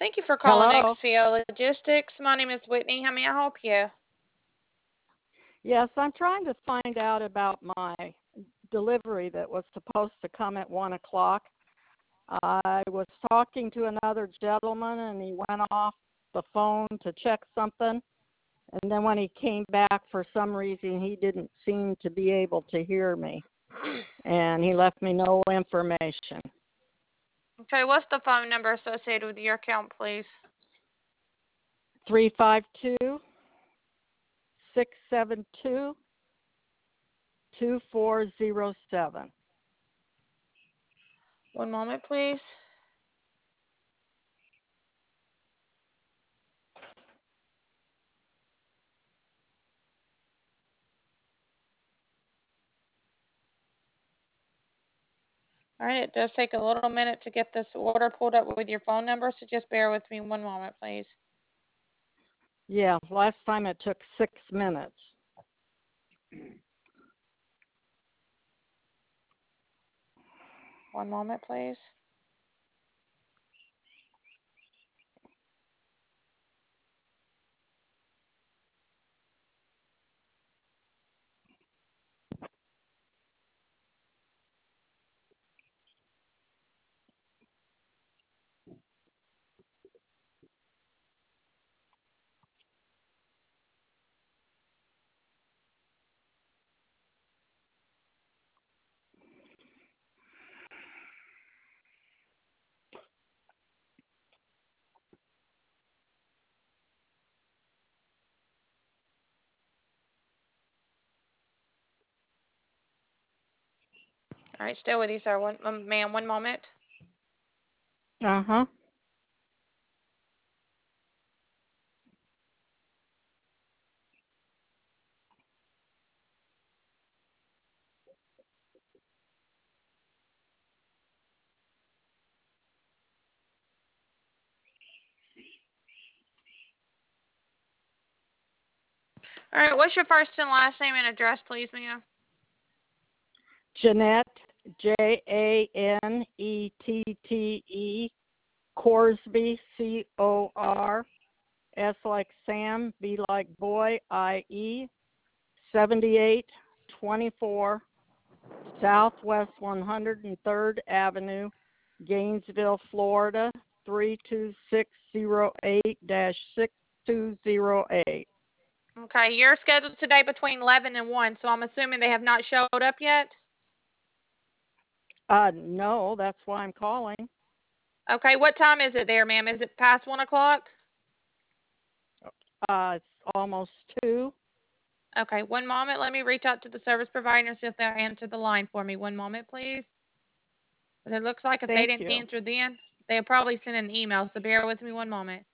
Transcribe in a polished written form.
Thank you for calling Hello. XPO Logistics. My name is Whitney. How may I help you? Yes, I'm trying to find out about my delivery that was supposed to come at 1 o'clock. I was talking to another gentleman and he went off the phone to check something. And then when he came back, for some reason, he didn't seem to be able to hear me. And he left me no information. Okay, what's the phone number associated with your account, please? 352-672-2407. One moment, please. All right, it does take a little minute to get this order pulled up with your phone number, so just bear with me one moment, please. Yeah, last time it took 6 minutes. One moment, please. All right, stay with you, sir. Ma'am, one moment. Uh-huh. All right, what's your first and last name and address, please, ma'am? Jeanette, Janette, Corsby, Cors, like Sam, B like boy, IE, 7824 Southwest 103rd Avenue, Gainesville, Florida, 32608-6208. Okay, you're scheduled today between 11 and 1, so I'm assuming they have not showed up yet? No, that's why I'm calling. Okay, what time is it there, ma'am? Is it past 1 o'clock? It's almost 2. Okay, one moment. Let me reach out to the service provider and see if they'll answer the line for me. One moment, please. But it looks like if they Thank didn't you. answer then, they'll probably send an email, so bear with me one moment.